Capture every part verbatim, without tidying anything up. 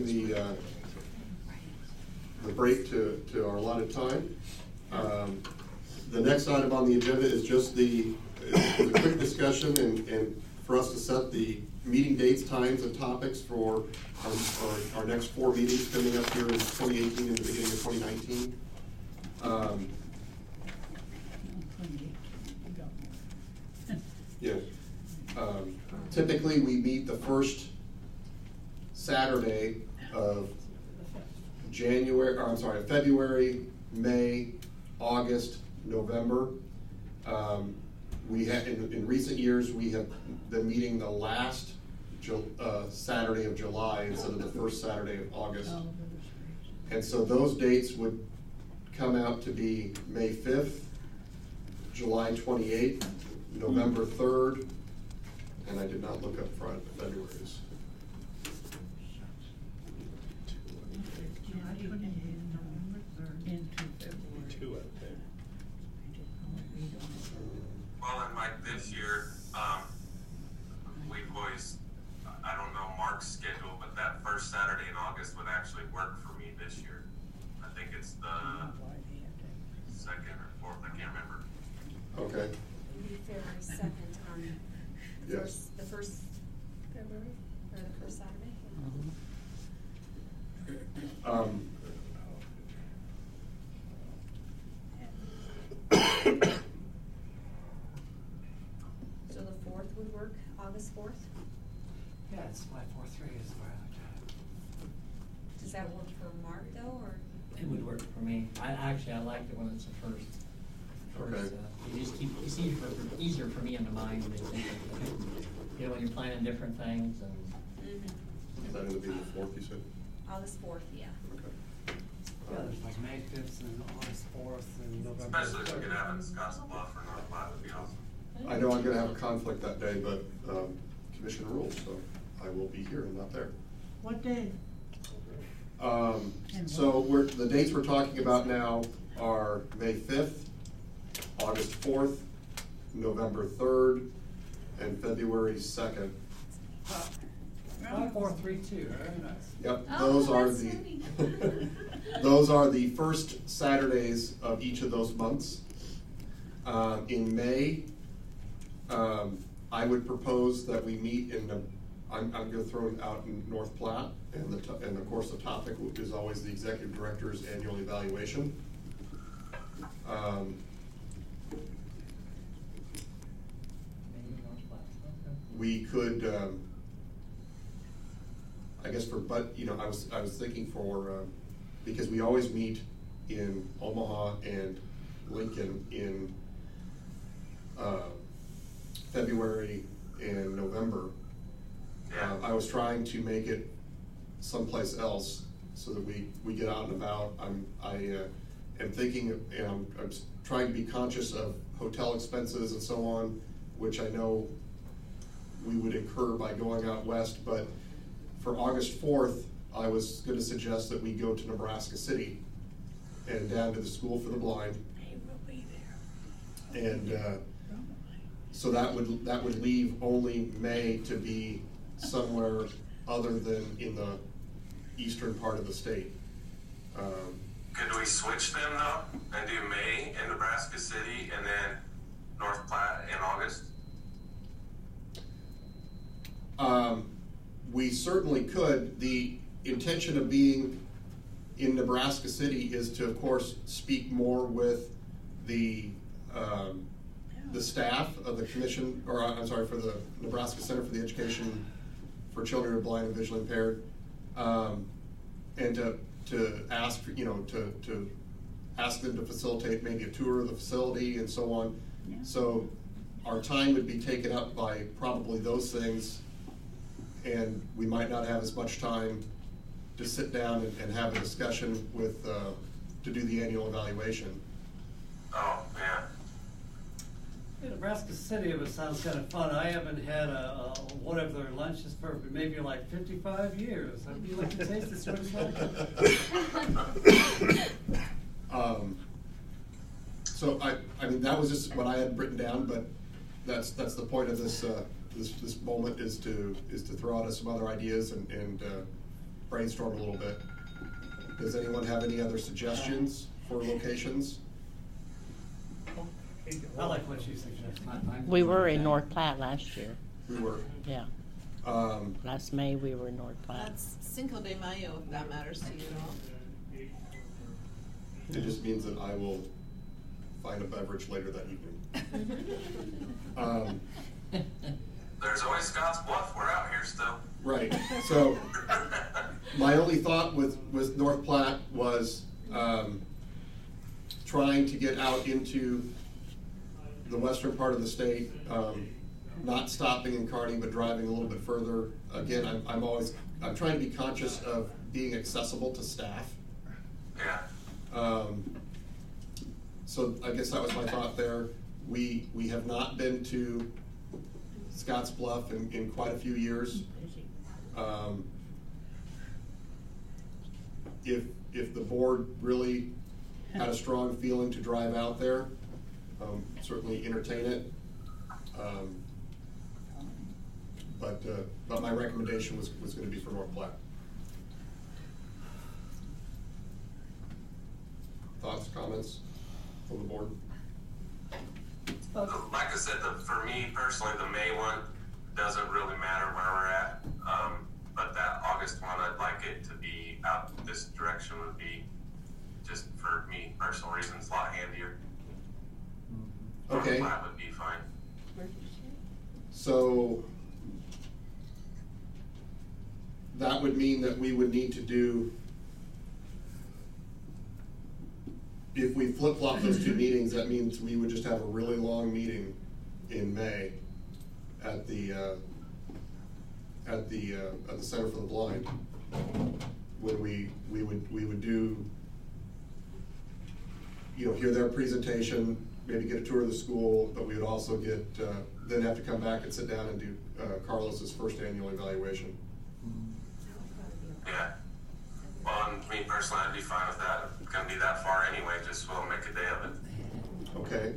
the uh, the break to, to our allotted time. Um, the next item on the agenda is just the is a quick discussion and, and for us to set the meeting dates, times, and topics for our, our, our next four meetings coming up here in twenty eighteen and the beginning of twenty nineteen. Um, yeah. Um, typically, we meet the first Saturday of January, or I'm sorry, February, May, August, November. Um, we have in, in recent years we have been meeting the last uh, Saturday of July instead of the first Saturday of August, and so those dates would come out to be May fifth, July twenty-eighth, November third, and I did not look up front February's. Well, and like this year, um, we've always, I don't know Mark's schedule, but that first Saturday in August would actually work for me this year. I think it's the second or fourth, I can't remember. Okay. Maybe February second on the Yes. first, the first February, or the first Saturday. Yeah. Um, So the fourth would work, August fourth? Yeah, it's my four three is where I looked at it. Does that work for Mark though, or? It would work for me. I actually, I liked it when it's the first. First, Okay. uh, you just keep, it's easier for, easier for me in the mind. To think of, you know, when you're planning different things and. Mm-hmm. Is that going to be the fourth, you said? August fourth, yeah. Okay. Yeah, there's like May fifth and August fourth and November. Especially if we could have it in Scottsbluff or North Platte, would be awesome. I know I'm going to have a conflict that day, but um, Commissioner rules, so I will be here and not there. What day? Um, so we're, the dates we're talking about now are May fifth, August fourth, November third, and February second. Five, four, three, two, very nice. Yep, Oh, those are that's the funny. those are the first Saturdays of each of those months. Uh, in May, um, I would propose that we meet in the. I'm, I'm going to throw it out in North Platte, and the to, and of course the topic is always the executive director's annual evaluation. Um, Maybe North Platte. Okay. we could, um, I guess for, but, you know, I was, I was thinking for, um, because we always meet in Omaha and Lincoln in, uh, February and November. Yeah. Uh, I was trying to make it someplace else so that we, we get out and about. I'm, I, uh, am thinking, of- and I'm, I'm s- trying to be conscious of hotel expenses and so on, which I know we would incur by going out west, but for August fourth, I was gonna suggest that we go to Nebraska City and down to the School for the Blind. They will be there. And, uh, so that would, that would leave only May to be somewhere other than in the eastern part of the state. Um, Could we switch them though, and do May in Nebraska City and then North Platte in August? Um, we certainly could. The intention of being in Nebraska City is to, of course, speak more with the um, the staff of the commission, or uh, I'm sorry, for the Nebraska Center for the Education for Children who are Blind and Visually Impaired, um, and to to ask, you know, to to ask them to facilitate maybe a tour of the facility and so on. Yeah. So our time would be taken up by probably those things, and we might not have as much time to sit down and, and have a discussion with, uh, to do the annual evaluation. Oh, yeah. In Nebraska City, it sounds kind of fun. I haven't had a, a whatever their lunch is for, but maybe like fifty-five years. I'd be like to taste this sort of stuff. Um, so I, I mean, that was just what I had written down, but that's, that's the point of this, uh, this, this moment is to, is to throw out some other ideas and, and, uh, brainstorm a little bit. Does anyone have any other suggestions for locations? I like what you suggested. We were in North Platte last year. We were. Yeah. Um, Last May, we were in North Platte. That's Cinco de Mayo, if that matters to you at all. it just means that I will find a beverage later that evening. Um, There's always Scotts Bluff, we're out here still. Right, so my only thought with, with North Platte was um, trying to get out into the western part of the state, um, not stopping in Kearney, but driving a little bit further. Again, I'm, I'm always, I'm trying to be conscious of being accessible to staff. Yeah. Um, so I guess that was my thought there. We, we have not been to Scotts Bluff in, in quite a few years. Um, if, if the board really had a strong feeling to drive out there, um, certainly entertain it. Um, but, uh, but my recommendation was, was gonna be for North Platte. Thoughts, comments from the board? Like I said, the, for me personally, the May one doesn't really matter where we're at. Um, but that August one, I'd like it to be out this direction would be, just for me, personal reasons, a lot handier. Okay. That would be fine. So that would mean that we would need to do, if we flip-flop those two meetings, that means we would just have a really long meeting in May at the uh, at the uh, at the Center for the Blind, when we we would we would do, you know, hear their presentation, maybe get a tour of the school, but we would also get uh, then have to come back and sit down and do uh, Carlos's first annual evaluation. Yeah. Well, and me personally, I'd be fine with that. It's gonna be that far anyway, just we'll make a day of it. Okay.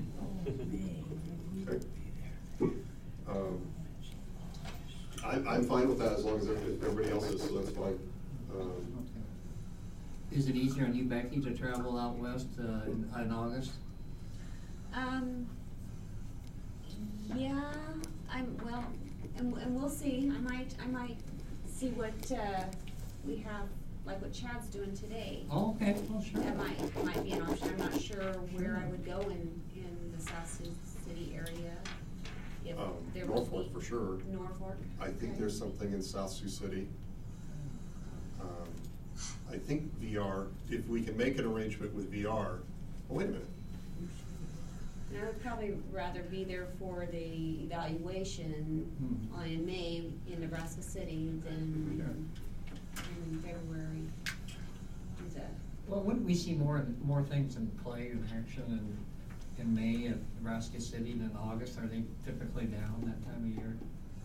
Okay. Um, I'm, I'm fine with that as long as everybody else is, so that's fine. Um, Is it easier on you, Becky, to travel out west uh, in, in August? Um, yeah, I'm, well, and, and we'll see, I might, I might see what, uh, we have, like what Chad's doing today. Oh, okay, well, sure. That might, might be an option, I'm not sure where I would go in, in the South Sioux City area. If um, there would Norfolk be- for sure. Norfolk? I think Okay. there's something in South Sioux City. Um, I think V R, if we can make an arrangement with V R, oh, wait a minute. And I would probably rather be there for the evaluation Hmm. on, in May in Nebraska City than in February. Is that- Well, wouldn't we see more, more things in play and action in, in May at Nebraska City than August? Are they typically down that time of year?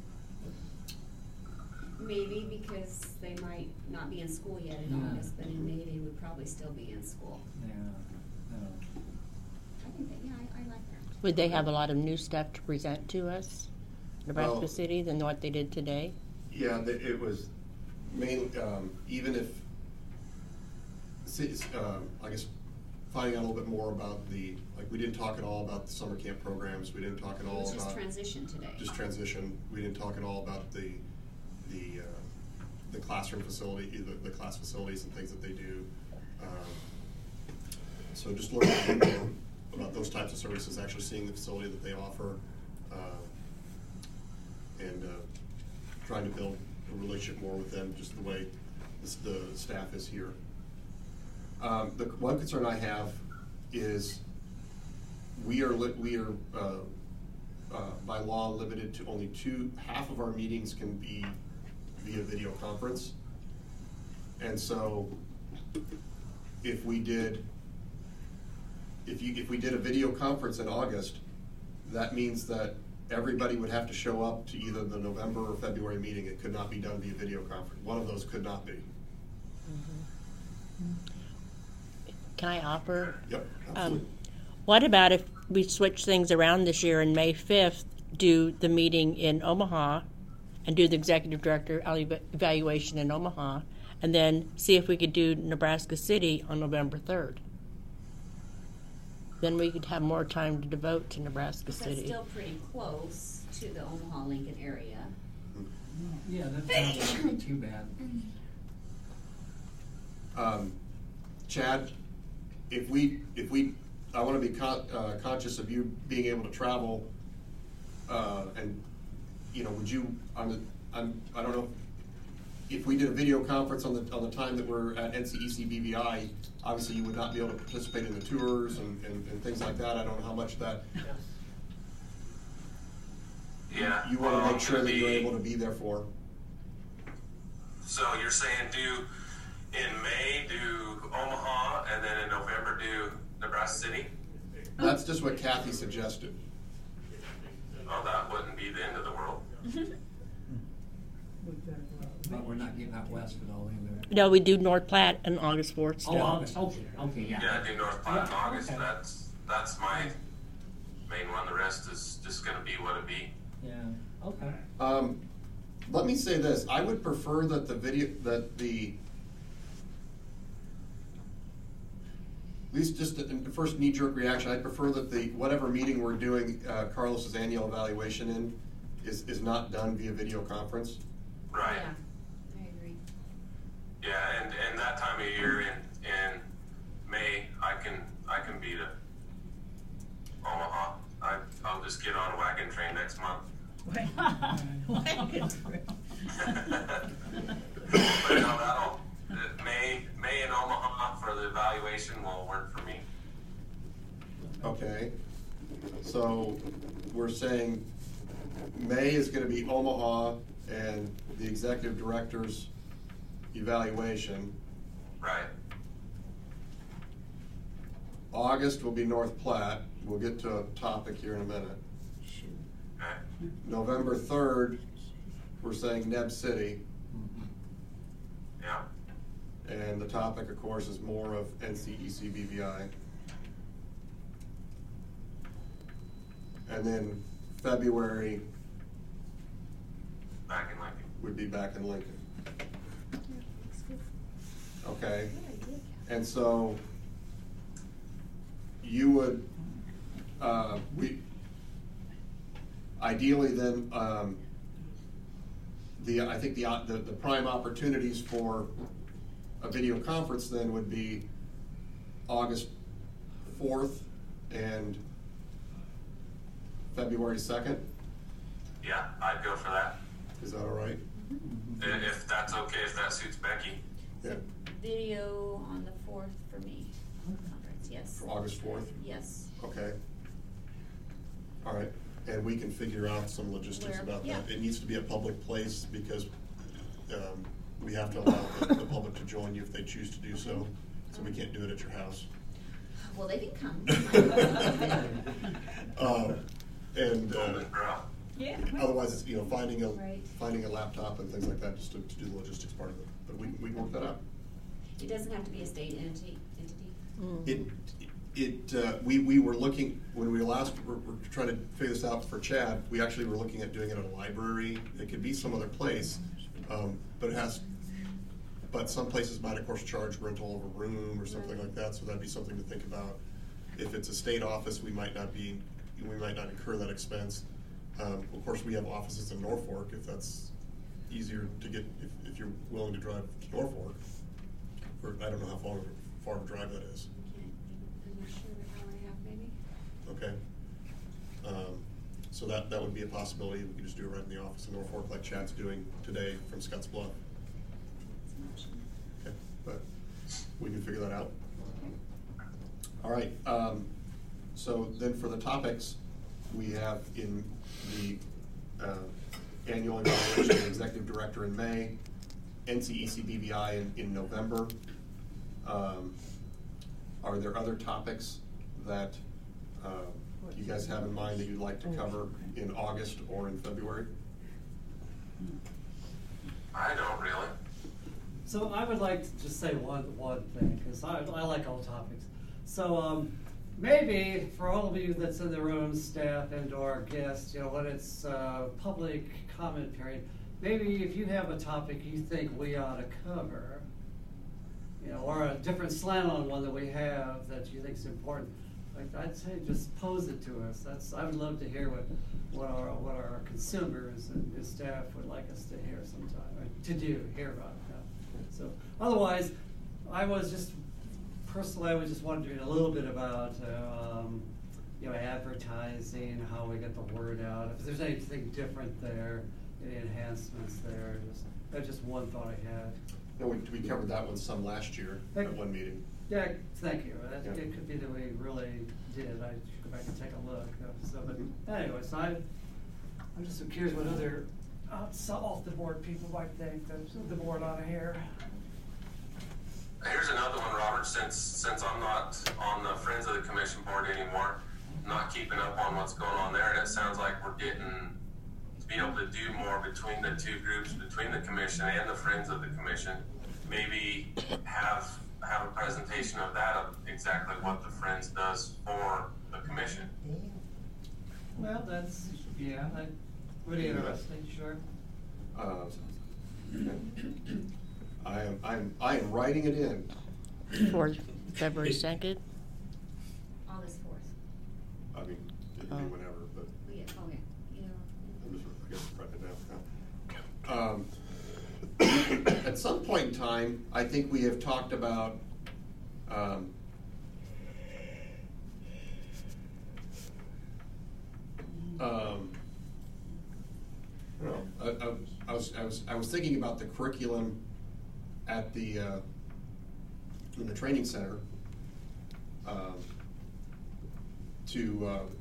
Maybe because they might not be in school yet in Yeah. August, but in May they would probably still be in school. Yeah, yeah. I think that, yeah, I, I like that. Would they have a lot of new stuff to present to us, Nebraska Well- City, than what they did today? Yeah, the- it was mainly, um, even if, see, um, I guess, finding out a little bit more about the, like, we didn't talk at all about the summer camp programs, we didn't talk at It all was about. just transition today. Just transition, we didn't talk at all about the, the, uh, the classroom facility, the, the class facilities and things that they do. Um, So just learning a little more about those types of services, actually seeing the facility that they offer, uh, and, uh, trying to build a relationship more with them, just the way this, the staff is here. Um, the one concern I have is we are li- we are uh, uh, by law limited to only two. Half of our meetings can be via video conference, and so if we did if you if we did a video conference in August, that means that everybody would have to show up to either the November or February meeting. It could not be done via video conference. One of those could not be. Can I offer? Yep, Um, absolutely. what about if we switch things around this year and May fifth, do the meeting in Omaha and do the executive director eva- evaluation in Omaha, and then see if we could do Nebraska City on November third. Then we could have more time to devote to Nebraska That's City. still pretty close to the Omaha Lincoln area. Yeah, that wouldn't be too bad. Um, Chad, if we, if we, I wanna be con- uh, conscious of you being able to travel, uh, and, you know, would you, I'm, the- I'm, I don't know, if we did a video conference on the, on the time that we're at N C E C B V I, obviously you would not be able to participate in the tours and, and, and things like that. I don't know how much that, Yeah. you wanna well, make sure that you're the- able to be there for. So you're saying do, in May, do Omaha, and then in November, do Nebraska City? That's just what Kathy suggested. Oh, that wouldn't be the end of the world. But we're not getting out west at all either. No, we do North Platte on August fourth still. Oh, August, okay, okay, yeah. Yeah, do North Platte in Yeah, August, okay. that's, that's my main one, the rest is just gonna be what it be. Yeah, okay. Um, let me say this, I would prefer that the video, that the, at least just the the first knee-jerk reaction, I'd prefer that the, whatever meeting we're doing, uh, Carlos's annual evaluation in, is, is not done via video conference. Right. Yeah, I agree. Yeah, and, and that time of year in, in May, I can, I can be to Omaha. I, I'll just get on a wagon train next month. But no, that'll, uh, May, May in Omaha for the evaluation will work for me. Okay, so we're saying May is gonna be Omaha and the executive director's evaluation. Right. August will be North Platte, we'll get to a topic here in a minute. Okay. November third, we're saying Neb City, Yeah. and the topic, of course, is more of N C E C B V I. And then February Back in Lincoln. would be back in Lincoln, Yeah, looks good. okay? Good idea, Kathy. And so you would, uh, we, ideally then, um, the, I think the, uh, the, the prime opportunities for a video conference then would be August fourth and February second. Yeah, I'd go for that. Is that all right? I- If that's okay, if that suits Becky. Yeah, Video on the fourth for me, conference, yes. for August fourth? Yes. Okay. All right, and we can figure out some logistics Where- about that. yeah. It needs to be a public place because, um, we have to allow the, the public to join you if they choose to do so, so we can't do it at your house. Well, they can come. Um, and, uh, Golden Corral. Yeah. otherwise, it's, you know, finding a, Right. finding a laptop and things like that, just to, to do the logistics part of it, but we, we can work that out. It doesn't have to be a state entity, entity. It, it, uh, we, we were looking, when we last, we're, we're trying to figure this out for Chad, we actually were looking at doing it at a library, it could be some other place, um, but it has, but some places might of course charge rental of a room or something like that, so that'd be something to think about. If it's a state office, we might not be, we might not incur that expense. Um, of course, we have offices in Norfolk, if that's easier to get, if, if you're willing to drive to Norfolk, or I don't know how far, far of a drive that is. I'm not sure, an hour and a half maybe? Okay. Um, so that, that would be a possibility, we could just do it right in the office in Norfolk like Chad's doing today from Scotts Bluff. It's an option. Okay, but we can figure that out. All right, um, so then for the topics, we have in the, uh, annual evaluation of the executive director in May, N C E C B V I in, in November. Um, are there other topics that, uh, you guys have in mind that you'd like to cover in August or in February? I don't really. So I would like to just say one, one thing, because I, I like all topics. So, um, maybe for all of you that's in the room, staff and or guests, you know, when it's, uh, public comment period, maybe if you have a topic you think we ought to cover, you know, or a different slant on one that we have that you think is important, like, I'd say just pose it to us. That's, I would love to hear what, what our, what our consumers and and staff would like us to hear sometime, or to do, hear about that. So, otherwise, I was just, personally, I was just wondering a little bit about, uh, um, you know, advertising, how we get the word out, if there's anything different there, any enhancements there, just, that's just one thought I had. No, we, we covered that one some last year at one meeting. Yeah, thank you. That, Yeah. it could be that we really did. I should go back and take a look. uh, So, but anyways, I, I'm just curious what other, uh, some off the board people might think that the board ought to hear. Here's another one, Robert, since, since I'm not on the Friends of the Commission board anymore, not keeping up on what's going on there, and it sounds like we're getting to be able to do more between the two groups, between the commission and the Friends of the Commission. Maybe have, have a presentation of that, of exactly what the Friends does for the commission. Well, that's, yeah, that would be interesting, sure. Uh, I am, I'm, I am writing it in. For February second? August fourth. I mean, it can Oh. be whenever, but We get, oh, yeah, you know. I'm just, I guess, writing it down now. Um, At some point in time, I think we have talked about, um, um, I don't know, I, I, I was, I was, I was thinking about the curriculum at the, uh, in the training center, um, to, uh,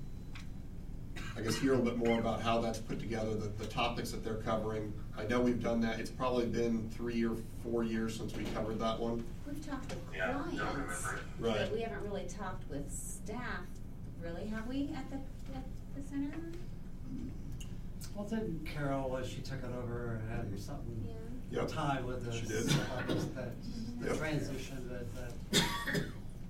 I guess hear a little bit more about how that's put together, the, the topics that they're covering. I know we've done that, it's probably been three or four years since we covered that one. We've talked with Yeah, don't clients, remember it. but Right. we haven't really talked with staff, really, have we, at the, at the center? Well, then Carol, was she took it over, and had something, Yeah. Yep. time with this. She did. uh, just that, the Yep. transition that, that.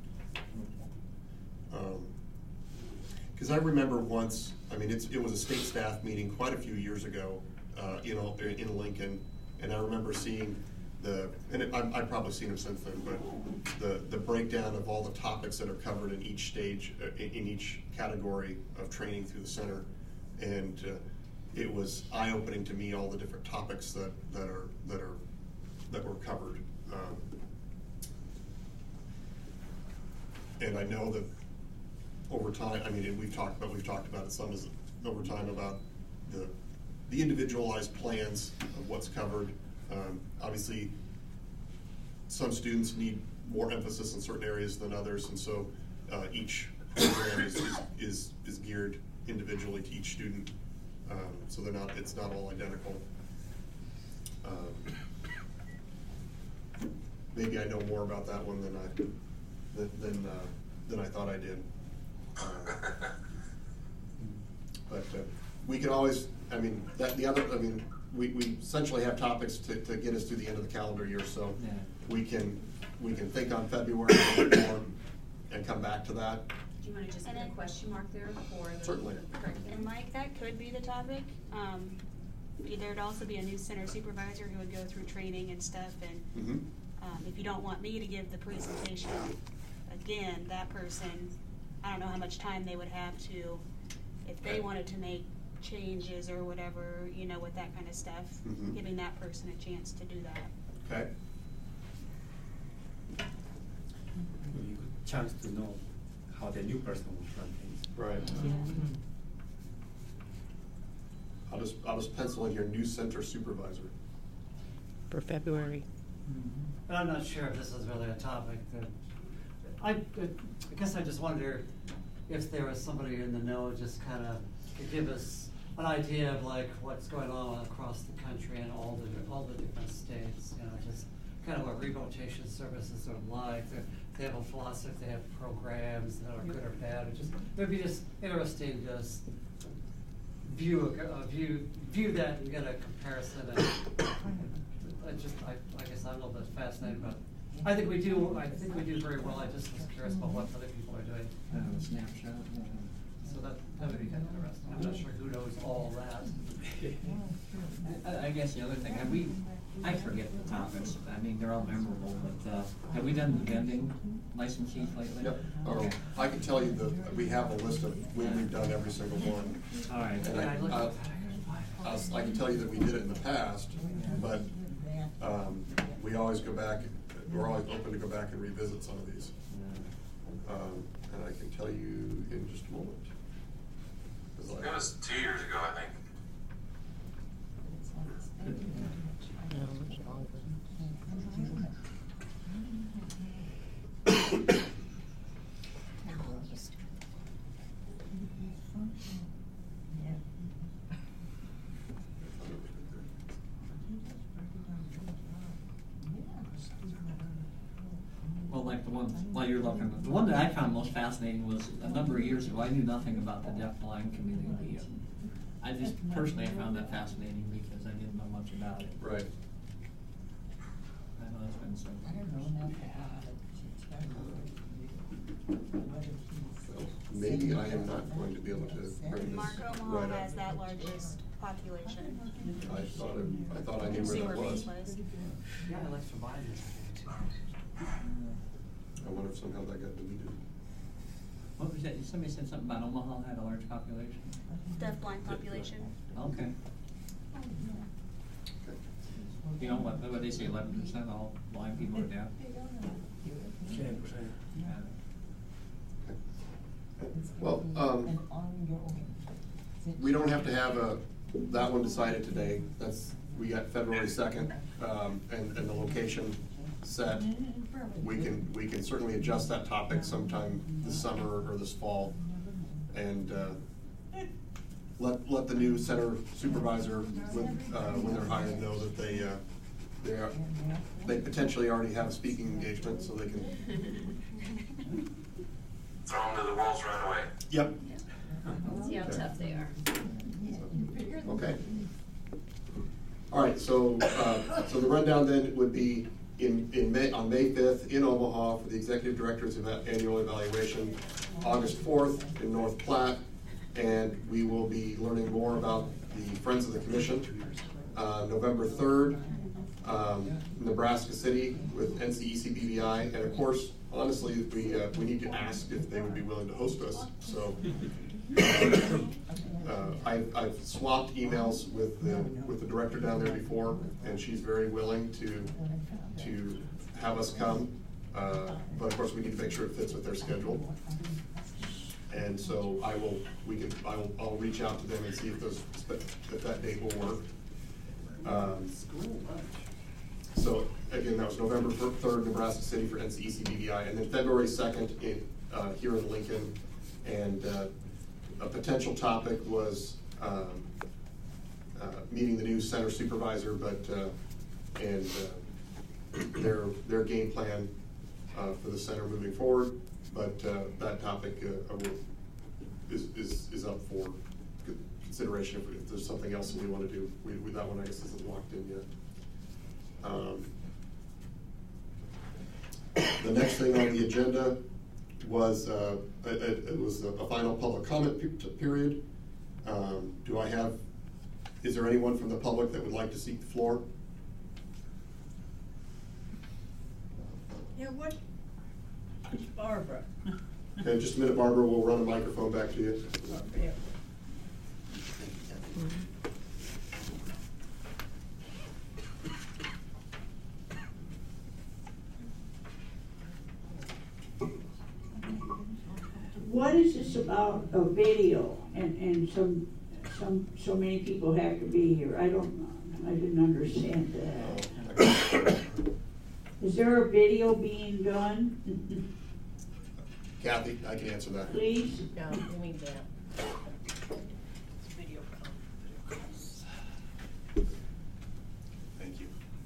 Um, Cause I remember once, I mean, it's, it was a state staff meeting quite a few years ago, uh, you know, in, in Lincoln. And I remember seeing the, and it, I've, I've probably seen them since then, but the, the breakdown of all the topics that are covered in each stage, uh, in, in each category of training through the center. And, uh, it was eye-opening to me, all the different topics that, that are, that are, that were covered. Um, And I know that over time, I mean, and we've talked about, we've talked about it some as, over time about the, the individualized plans of what's covered. Um, obviously, some students need more emphasis in certain areas than others, and so, uh, each program is, is, is, is geared individually to each student. Um, so they're not, it's not all identical. Um, Maybe I know more about that one than I, than, than, uh, than I thought I did. Uh, But, uh, we can always, I mean, that, the other, I mean, we, we essentially have topics to, to get us through the end of the calendar year, so Yeah. we can, we can think on February a little bit more and come back to that. Do you wanna just put And a then- question mark there for the Certainly. curriculum? And Mike, that could be the topic. Um, there'd also be a new center supervisor who would go through training and stuff, and, Mhm. um, if you don't want me to give the presentation, again, that person, I don't know how much time they would have to, if they Okay. wanted to make changes or whatever, you know, with that kind of stuff, Mhm. giving that person a chance to do that. Okay, You could chance to know how the new person will run things. right. I'll just, I'll just pencil in here, new center supervisor. For February. But I'm not sure if this is really a topic that, I, I guess I just wonder if there was somebody in the know, just kinda could give us an idea of like what's going on across the country and all the, all the different states, you know, just kind of what rehabilitation services are like. They- They have a philosophy, they have programs that are good or bad, it just, it'd be just interesting to just view, a- uh, view, view that and get a comparison. And I just, I, I guess I'm a little bit fascinated, but I think we do, I think we do very well. I just was curious about what other people are doing. Uh, snapshot. uh, So that, that would be kind of interesting. I'm not sure who knows all that. I, I guess the other thing, have we, I forget the topics, I mean, they're all memorable, but, uh, have we done the vending licensees lately? Yep. Oh, Okay. I can tell you that we have a list of when we've done every single one. All right. And I, I, I was- I can tell you that we did it in the past, but, um, we always go back, we're always open to go back and revisit some of these. Um, and I can tell you in just a moment. 'Cause I- It was two years ago, I think. Well, like the one, while you're looking, the one that I found most fascinating was a number of years ago, I knew nothing about the deaf-blind community. I just personally found that fascinating because I didn't know much about it. Right. I know that's been so. Well, maybe I am not going to be able to bring this Mark right Omaha up. has that largest population. I thought, it- I thought I knew See where where that Maine was. was. Yeah, I like to buy this. I wonder if somehow that got deleted. What was that, somebody said something about Omaha had a large population? Deaf-blind population. Okay. You know what, what they say, eleven percent all blind people are deaf? Ten percent. Well, um, we don't have to have a, that one decided today. That's, we got February second, um, and, and the location set. We can, we can certainly adjust that topic sometime this summer or this fall. And, uh, let, let the new center supervisor, when, uh, when they're hired, know that they, uh, they are, they potentially already have a speaking engagement, so they can. Throw them to the wolves right away. Yep. See how tough they are. Okay. All right, so, uh, so the rundown then would be in, in May, on May fifth in Omaha for the Executive Director's eva- Annual Evaluation, August fourth in North Platte, and we will be learning more about the Friends of the Commission. Uh, November third, um, Nebraska City with N C E C B V I, and of course, honestly, we, uh, we need to ask if they would be willing to host us, so. Uh, I, I've swapped emails with the, with the director down there before, and she's very willing to, to have us come. Uh, but of course, we need to make sure it fits with their schedule. And so I will, we can, I will, I'll reach out to them and see if those, if that date will work. Um, so again, that was November third, Nebraska City for N C E C B V I, and then February second in, uh, here in Lincoln. And, uh, a potential topic was, um, uh, meeting the new center supervisor, but, uh, and, uh, their, their game plan, uh, for the center moving forward. But, uh, that topic, uh, will, is, is, is up for consideration if, if there's something else that we wanna do. We, we, that one I guess isn't locked in yet. Um, the next thing on the agenda was, uh, it, it was a, a final public comment pe period. Um, do I have, is there anyone from the public that would like to seek the floor? Yeah, what? It's Barbara. Okay, just a minute, Barbara, we'll run a microphone back to you. Yeah. What is this about a video and, and some, some, so many people have to be here? I don't, I didn't understand that. Is there a video being done? Kathy, I can answer that. Please? No, you mean that. Thank you.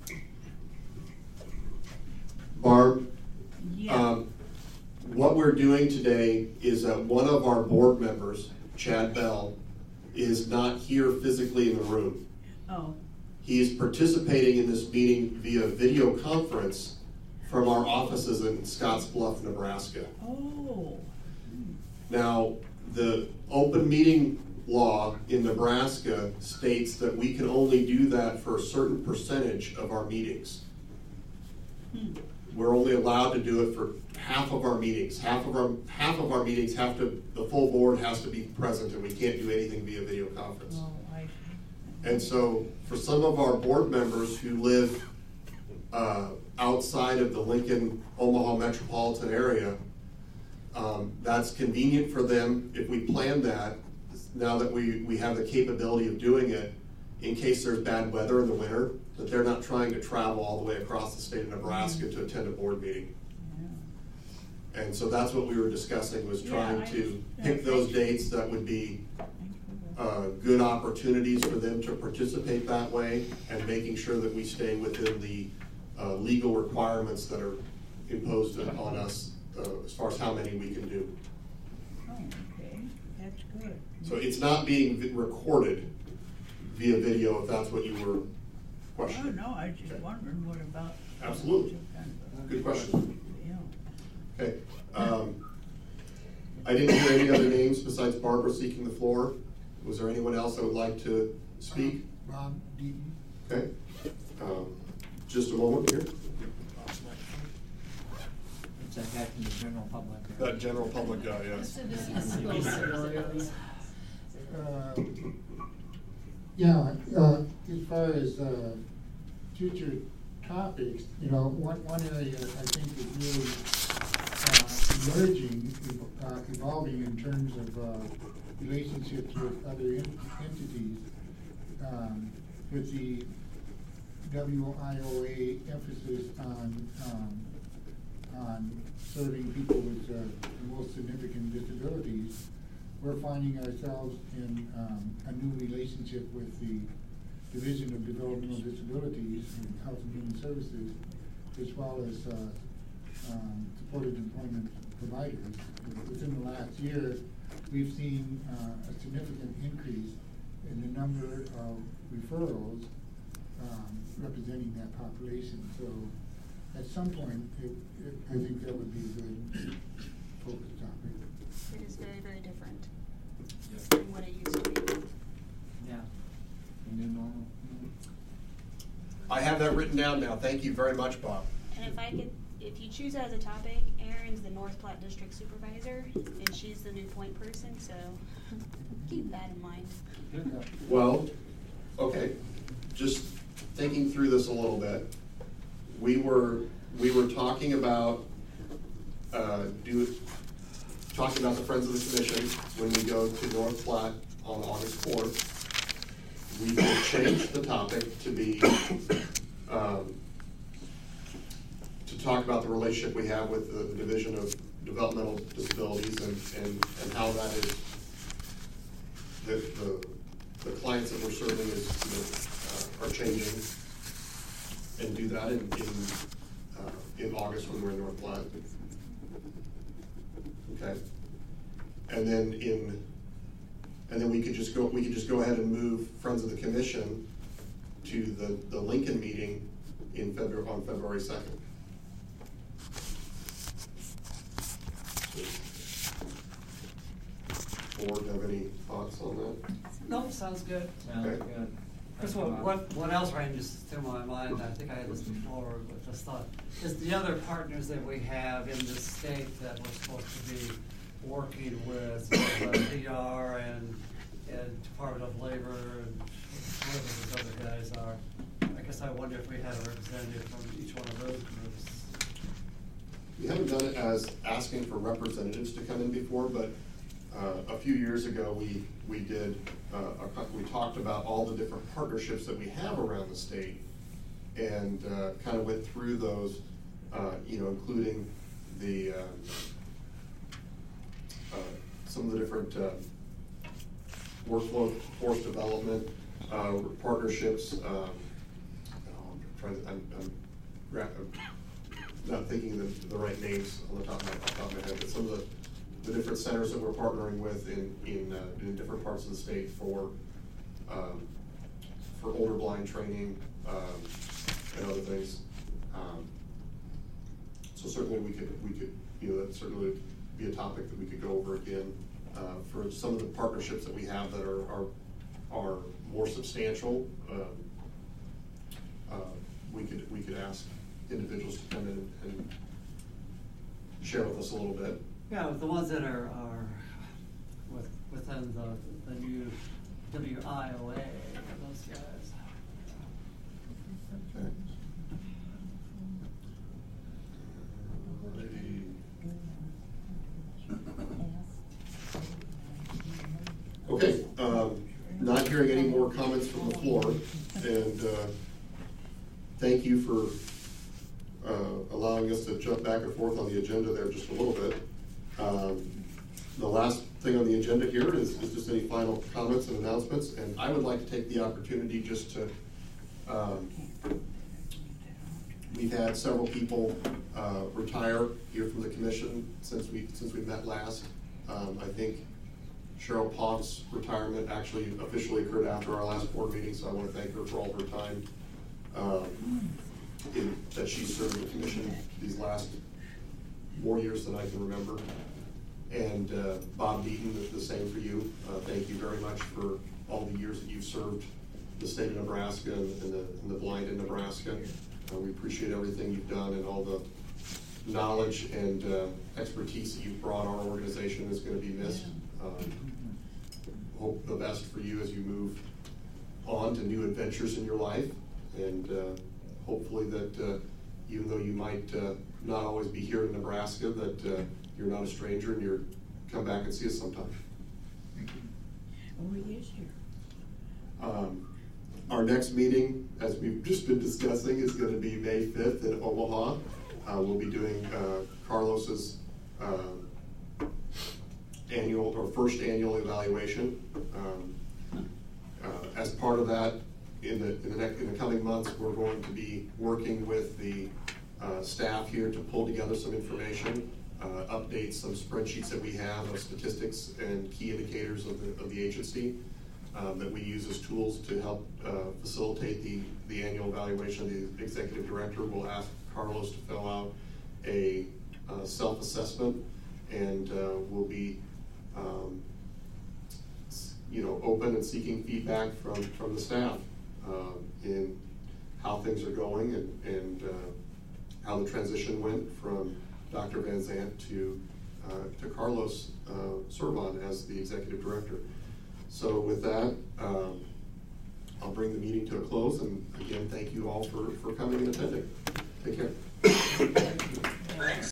Barb, Yeah. um, what we're doing today is that one of our board members, Chad Bell, is not here physically in the room. Oh, He is participating in this meeting via video conference from our offices in Scottsbluff, Nebraska. oh. Now, the open meeting law in Nebraska states that we can only do that for a certain percentage of our meetings. We're only allowed to do it for half of our meetings. Half of our half of our meetings have to, the full board has to be present, and we can't do anything via video conference. Oh, I see. And so for some of our board members who live uh, outside of the Lincoln, Omaha metropolitan area, um, that's convenient for them if we plan that, now that we, we have the capability of doing it, in case there's bad weather in the winter, that they're not trying to travel all the way across the state of Nebraska to attend a board meeting. Yeah. And so that's what we were discussing, was trying Yeah, I to understand. pick those dates that would be uh, good opportunities for them to participate that way, and making sure that we stay within the uh, legal requirements that are imposed on us uh, as far as how many we can do. Oh, okay, that's good. So it's not being vi- recorded via video, if that's what you were Oh, questioning. no, I was just wondering what about. Absolutely. some kind of a- Good question. Yeah. Okay. Um, I didn't hear any other names besides Barbara seeking the floor. Was there anyone else that would like to speak? Bob Deaton. Okay. Um, just a moment here. It's that guy from the general public. That general public guy, yes. Uh, Yeah, uh, as far as, uh, future topics, you know, one, one area I think is really, uh, emerging, ev- uh, evolving in terms of, uh, relationships with other en- entities, um, with the W I O A emphasis on, um, on serving people with, uh, the most significant disabilities. We're finding ourselves in um, a new relationship with the Division of Developmental Disabilities and Health and Human Services, as well as uh, um, supported employment providers. Within the last year, we've seen uh, a significant increase in the number of referrals um, representing that population. So at some point, it, it, I think that would be a good focus topic. It is very, very different than what it used to be. Yeah. The new normal. I have that written down now. Thank you very much, Bob. And if I could, if you choose that as a topic, Erin's the North Platte District Supervisor, and she's the new point person, so keep that in mind. Well, okay, just thinking through this a little bit. We were, we were talking about, uh, do, talking about the Friends of the Commission when we go to North Platte on August fourth. We will change the topic to be, um, to talk about the relationship we have with the, the Division of Developmental Disabilities and, and, and how that is, the, the, the clients that we're serving is, you know, uh, are changing, and do that in, in, uh, in August when we're in North Platte. Okay, and then in, and then we could just go, we could just go ahead and move Friends of the Commission to the, the Lincoln meeting in February, on February second. Board, have any thoughts on that? Nope, sounds good. Sounds Okay. good. Chris, what, what, what else ranges through my mind, I think I had this before, but just thought, is the other partners that we have in the state that we're supposed to be working with, uh, P R and, and Department of Labor and whoever those other guys are. I guess I wonder if we had a representative from each one of those groups. We haven't done it as asking for representatives to come in before, but uh, a few years ago, we, we did, uh, a, co- we talked about all the different partnerships that we have around the state, and uh, kind of went through those, uh, you know, including the, um, uh, some of the different uh, workflow force development uh, partnerships. Um, oh, I'm trying to, I'm, I'm, gra- I'm not thinking of the, the right names on the top of my, off the top of my head, but some of the, the different centers that we're partnering with in, in, uh, in different parts of the state for, um, for older blind training, um, and other things. Um, so certainly we could, we could, you know, that certainly would be a topic that we could go over again, uh, for some of the partnerships that we have that are, are, are more substantial, uh, uh, we could, we could ask individuals to come in and share with us a little bit. Yeah, the ones that are, are with, within the, the new W I O A, those guys. Okay. Okay, um, not hearing any more comments from the floor, and uh, thank you for uh, allowing us to jump back and forth on the agenda there just a little bit. Um, the last thing on the agenda here is, is just any final comments and announcements, and I would like to take the opportunity just to, um, we've had several people uh, retire here from the commission since we since we met last. Um, I think Cheryl Ponk's retirement actually officially occurred after our last board meeting, so I want to thank her for all her time um, in, that she served the commission these last more years than I can remember. And uh, Bob Deaton, the, the same for you. Uh, thank you very much for all the years that you've served the state of Nebraska and, and, the, and the blind in Nebraska. Uh, we appreciate everything you've done, and all the knowledge and uh, expertise that you've brought. Our organization is going to be missed. Um, hope the best for you as you move on to new adventures in your life, and uh, hopefully that uh, even though you might uh, not always be here in Nebraska, that uh, you're not a stranger and you're come back and see us sometime. Oh, he is here. Um, our next meeting, as we've just been discussing, is going to be May fifth in Omaha. Uh, we'll be doing uh, Carlos's uh, annual or first annual evaluation. Um, uh, as part of that, in the in the, next, in the coming months, we're going to be working with the uh, staff here to pull together some information, uh, update some spreadsheets that we have of statistics and key indicators of the of the agency um, that we use as tools to help uh, facilitate the the annual evaluation of the executive director. We'll ask Carlos to fill out a uh, self-assessment, and uh, we'll be um, you know, open and seeking feedback from, from the staff uh, in how things are going and, and uh, how the transition went from Doctor Van Zandt to, uh, to Carlos uh, Servan as the executive director. So with that, um, I'll bring the meeting to a close, and again, thank you all for, for coming and attending. Take care. Thanks.